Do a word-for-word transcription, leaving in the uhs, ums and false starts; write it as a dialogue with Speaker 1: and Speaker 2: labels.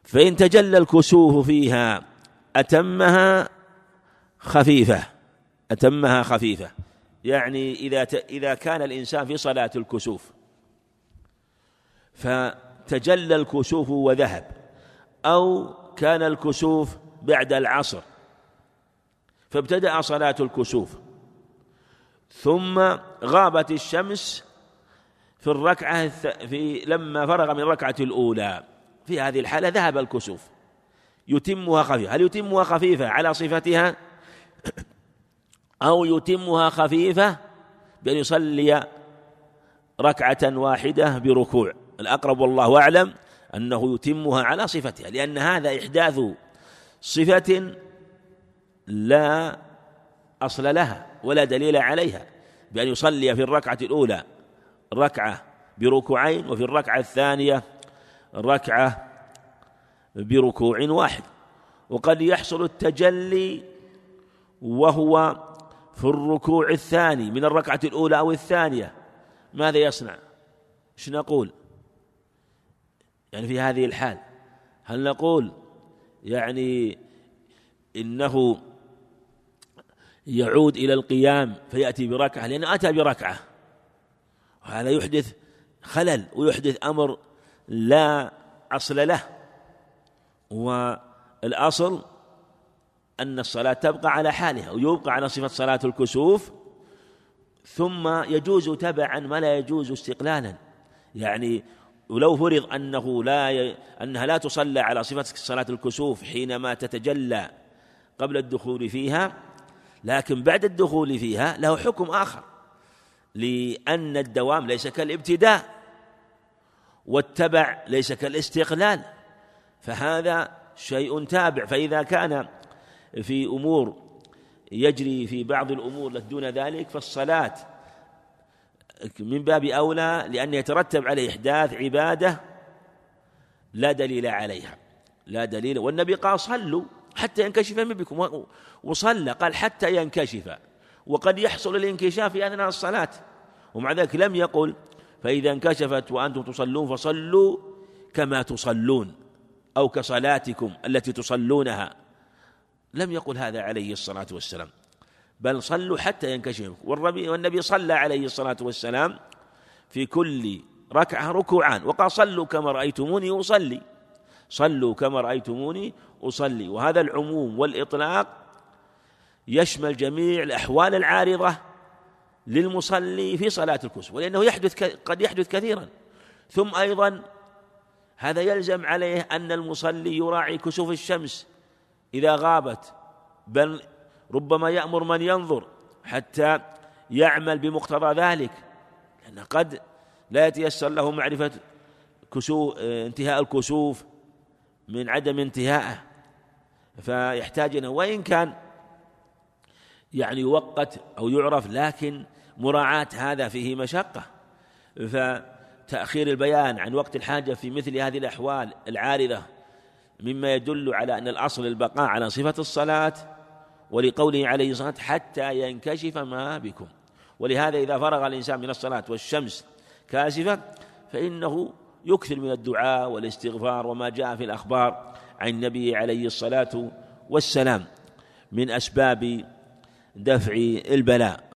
Speaker 1: فإن تجلى الكسوف فيها أتمها خفيفة أتمها خفيفة يعني إذا إذا كان الإنسان في صلاة الكسوف فتجلى الكسوف وذهب، أو كان الكسوف بعد العصر فابتدأ صلاة الكسوف ثم غابت الشمس في الركعة في لما فرغ من الركعة الأولى، في هذه الحالة ذهب الكسوف يتمها خفيفة. هل يتمها خفيفة على صفتها أو يتمها خفيفة بأن يصلي ركعة واحدة بركوع؟ الأقرب والله أعلم أنه يتمها على صفتها، لأن هذا إحداث صفة لا أصل لها ولا دليل عليها، بأن يصلي في الركعة الأولى ركعة بركوعين وفي الركعة الثانية ركعة بركوع واحد. وقد يحصل التجلي وهو في الركوع الثاني من الركعة الأولى أو الثانية، ماذا يصنع؟ إيش نقول يعني في هذه الحال؟ هل نقول يعني إنه يعود إلى القيام فيأتي بركعة لأنه أتى بركعة، وهذا يحدث خلل ويحدث أمر لا أصل له، والأصل أن الصلاة تبقى على حالها ويبقى على صفة صلاة الكسوف، ثم يجوز تبعا ما لا يجوز استقلالا. يعني ولو فرض أنه لا ي... أنها لا تصلى على صفة صلاة الكسوف حينما تتجلى قبل الدخول فيها، لكن بعد الدخول فيها له حكم آخر، لأن الدوام ليس كالابتداء والتبع ليس كالاستقلال، فهذا شيء تابع. فإذا كان في أمور يجري في بعض الأمور دون ذلك فالصلاة من باب أولى، لأن يترتب عليه إحداث عبادة لا دليل عليها لا دليل. والنبي قال صلوا حتى ينكشف من بكم، وصلى قال حتى ينكشف، وقد يحصل الانكشاف في أثناء الصلاة، ومع ذلك لم يقل فإذا انكشفت وأنتم تصلون فصلوا كما تصلون أو كصلاتكم التي تصلونها، لم يقل هذا عليه الصلاة والسلام، بل صلوا حتى ينكشف. والنبي صلى عليه الصلاة والسلام في كل ركعة ركوعان، وقال صلوا كما رأيتموني أصلي صلوا كما رأيتموني أصلي. وهذا العموم والإطلاق يشمل جميع الأحوال العارضة للمصلي في صلاة الكسوف، ولأنه يحدث قد يحدث كثيرا. ثم أيضا هذا يلزم عليه أن المصلي يراعي كسوف الشمس إذا غابت، بل ربما يأمر من ينظر حتى يعمل بمقتضى ذلك، لأن قد لا يتيسر له معرفة كسوف انتهاء الكسوف من عدم انتهائه، فيحتاج أنه وإن كان يعني يوقت أو يعرف، لكن مراعاة هذا فيه مشقة. فتأخير البيان عن وقت الحاجة في مثل هذه الأحوال العارضة مما يدل على أن الأصل البقاء على صفة الصلاة، ولقوله عليه الصلاة حتى ينكشف ما بكم. ولهذا إذا فرغ الإنسان من الصلاة والشمس كاشفة فإنه يكثر من الدعاء والاستغفار وما جاء في الأخبار عن النبي عليه الصلاة والسلام من أسباب دفع البلاء.